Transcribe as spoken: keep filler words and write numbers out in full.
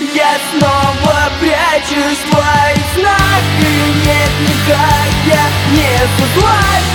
Я снова прячусь в твоих снах, и нет, никак я не со зла.